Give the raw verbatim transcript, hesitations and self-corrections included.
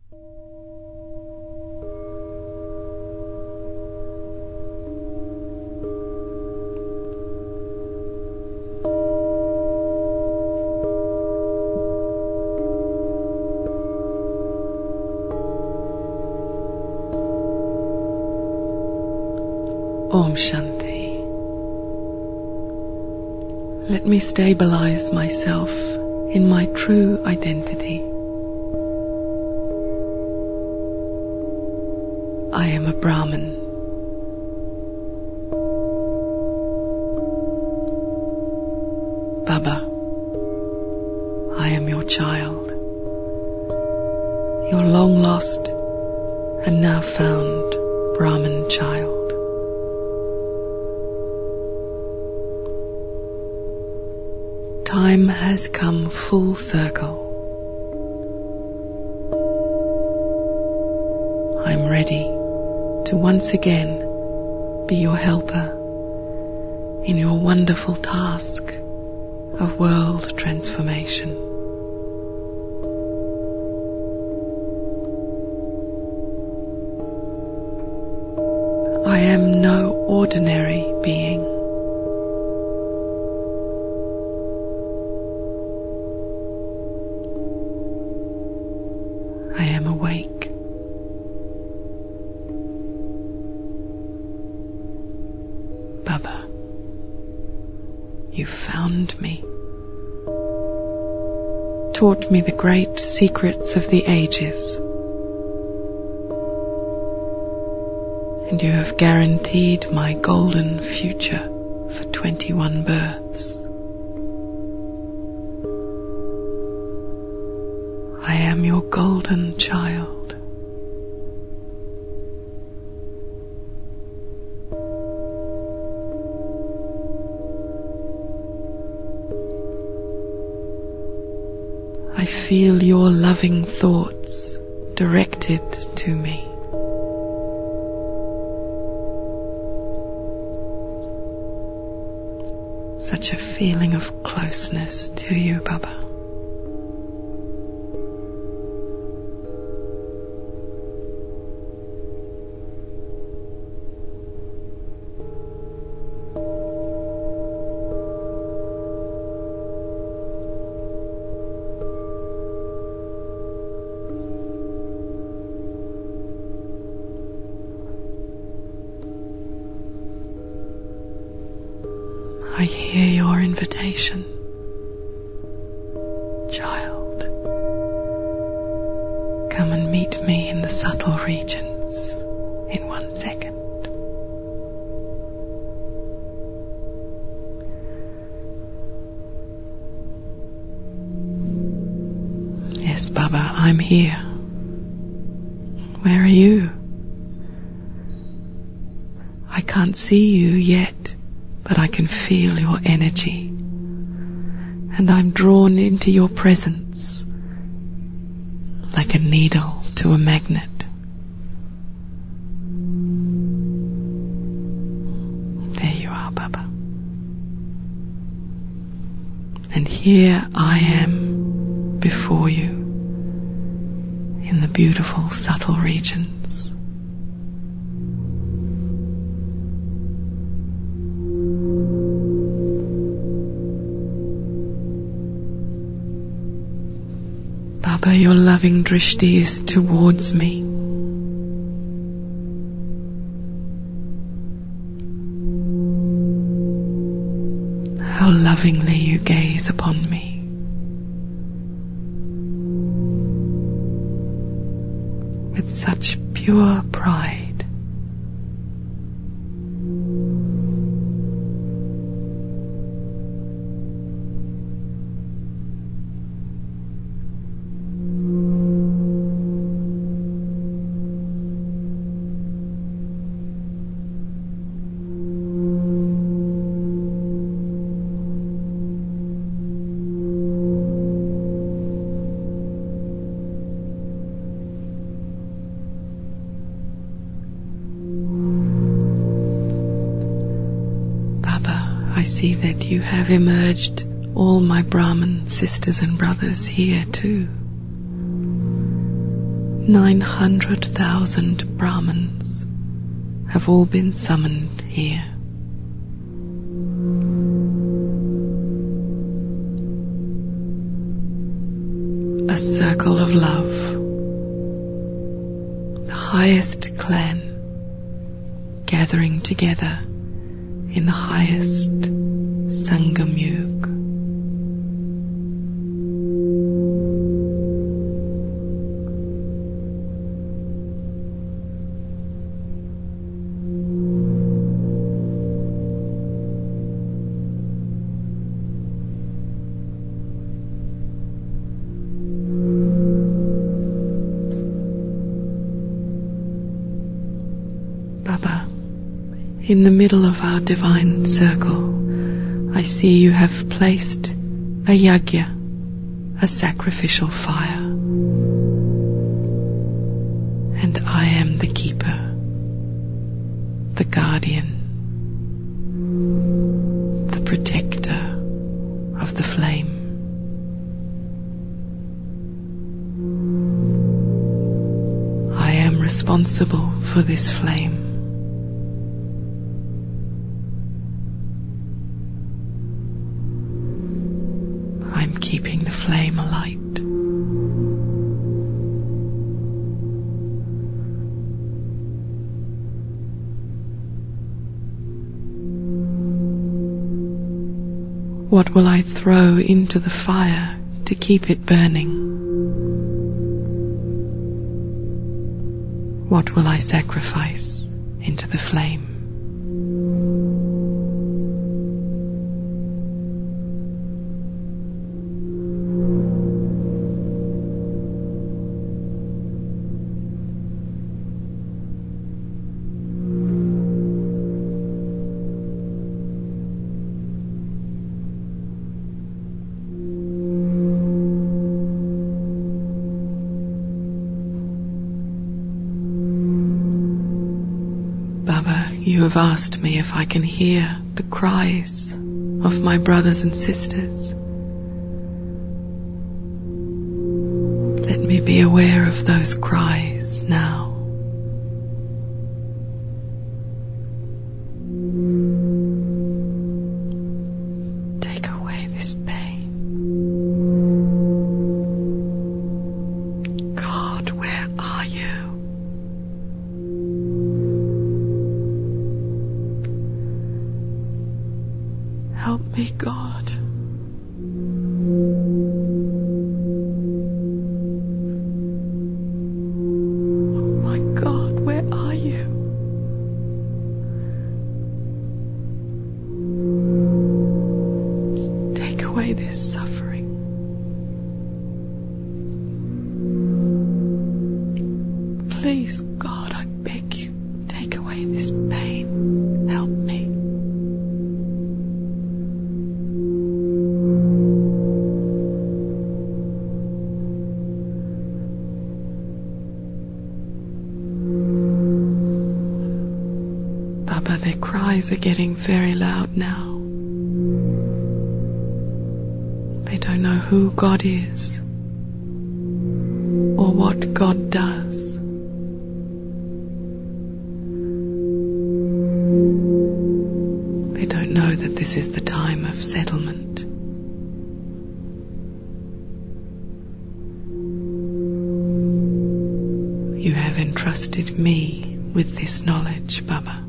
Om Shanti. Let me stabilize myself in my true identity. I am a Brahmin. Baba, I am your child, your long lost and now found Brahmin child. Time has come full circle. I'm ready to once again be your helper in your wonderful task of world transformation. I am no ordinary being. I am awake. Baba, you found me, taught me the great secrets of the ages, and you have guaranteed my golden future for twenty-one births. I am your golden child. I feel your loving thoughts directed to me. Such a feeling of closeness to you, Baba. I hear your invitation, child. Come and meet me in the subtle regions in one second. Yes, Baba, I'm here. Where are you? I can't see you yet, but I can feel your energy, and I'm drawn into your presence like a needle to a magnet. There you are, Baba. And here I am before you in the beautiful subtle regions. Baba, your loving drishti is towards me. How lovingly you gaze upon me. With such pure pride. I see that you have emerged all my Brahmin sisters and brothers here too. Nine hundred thousand Brahmins have all been summoned here. A circle of love, the highest clan gathering together in the highest Sangam Yuga. Baba, in the middle of our divine circle, I see you have placed a yajna, a sacrificial fire. And I am the keeper, the guardian, the protector of the flame. I am responsible for this flame. I'm keeping the flame alight. What will I throw into the fire to keep it burning? What will I sacrifice into the flame? Baba, you have asked me if I can hear the cries of my brothers and sisters. Let me be aware of those cries now. Take away this pain. God, where are you? Help me, God. Oh my God, where are you? Take away this suffering. Please, God, I beg you, take away this pain. Help me. Baba, their cries are getting very loud now. They don't know who God is or what God does. They don't know that this is the time of settlement. You have entrusted me with this knowledge, Baba.